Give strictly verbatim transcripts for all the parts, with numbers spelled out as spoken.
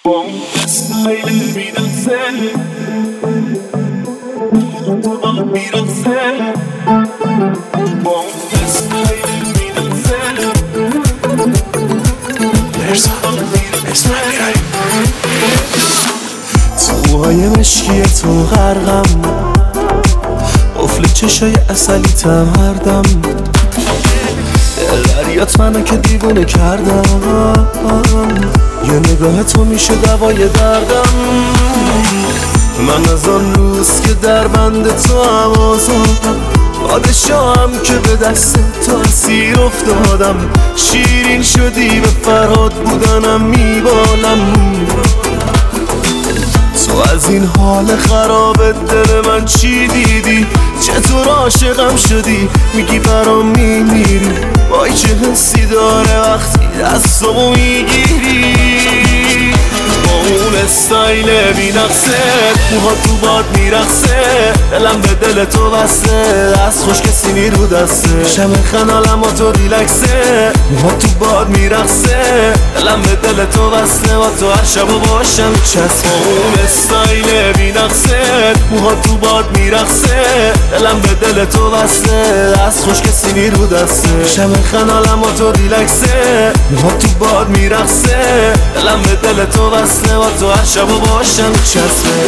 با اون اسمایل میرسه تو با میرسه با اون اسمایل میرسه توهای مشکی تو غرقم، قفل چشای اصلی تم هر دم، دریات منو که دیوونه کردم، یه نگاه تو میشه دوای دردم. من از آن روز که در بند تو هم آزادم، پادشاهم که به دست تو اسیر افتادم. شیرین شدی به فرهاد بودنم میبالم، تو از این حال خراب دل من چی دیدی؟ چطور عاشقم شدی؟ میگی برام میمیری، وای چه حسی داره وقتی دستامو میگیری. با اون استایل بی نقصه، موها تو باد میرقصه، دلم به دل تو بسته، دست خوش کسی نیرو دسته، شم خنالم با تو ریلکسه، موها تو باد میرقصه، دلم به دل تو بسته، با تو هر شب و باشم چسبه. با اون استایل بی نقصه، موها تو باد میرقصه، دلم به دل تو بسته، دست خوش کسی نیرو دسته، شم خنالم با تو ریلکسه، موها تو باد میرقصه، دلم به دل تو بسته، با تو هر شب و باشم چسبه.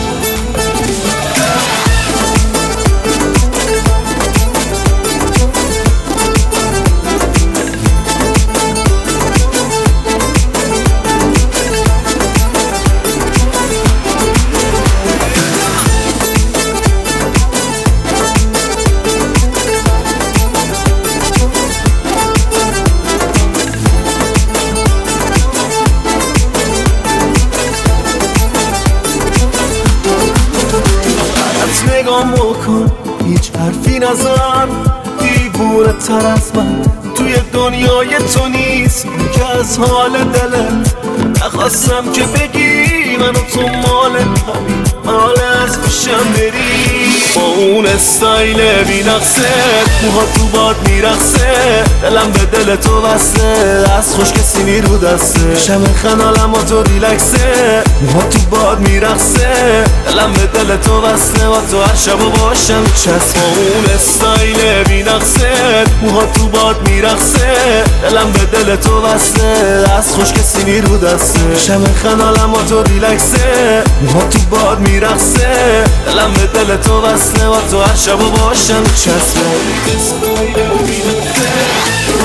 نگام بکن، هیچ حرفی نزن، دیوونه تر از من توی دنیای تو نیست که از حال دلت نخواستم که بگی منو تو مال همین حال از پیشم بری. با اون استایل بی نقصه، موها تو باد میرقصه، دلم به دل تو بسته، دست خوش کسی نیرو دسته، شم خنالم با تو ریلکسه، موها تو باد میرقصه، دلم به دل تو بسته، با تو هر شب و باشم چسبه. با اون استایل بی نقصه، موها تو باد میرقصه، دلم به دل تو بسته، دست خوش کسی نیرو دسته، شم خنالم با تو ریلکسه، موها تو باد میرقصه، دلم به دل تو بسته، با تو هر شب و باشم چسبه.